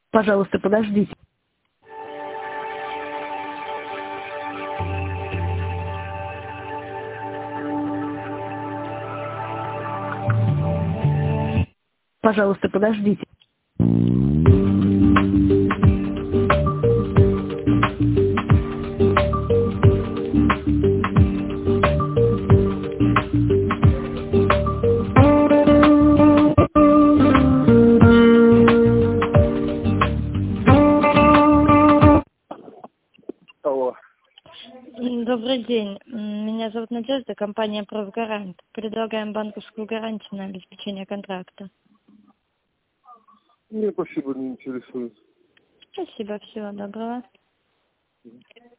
Пожалуйста, подождите. Пожалуйста, подождите. Алло. Добрый день. Меня зовут Надежда, компания «Профгарант». Предлагаем банковскую гарантию на обеспечение контракта. Мне спасибо, не интересует. Спасибо, всего доброго.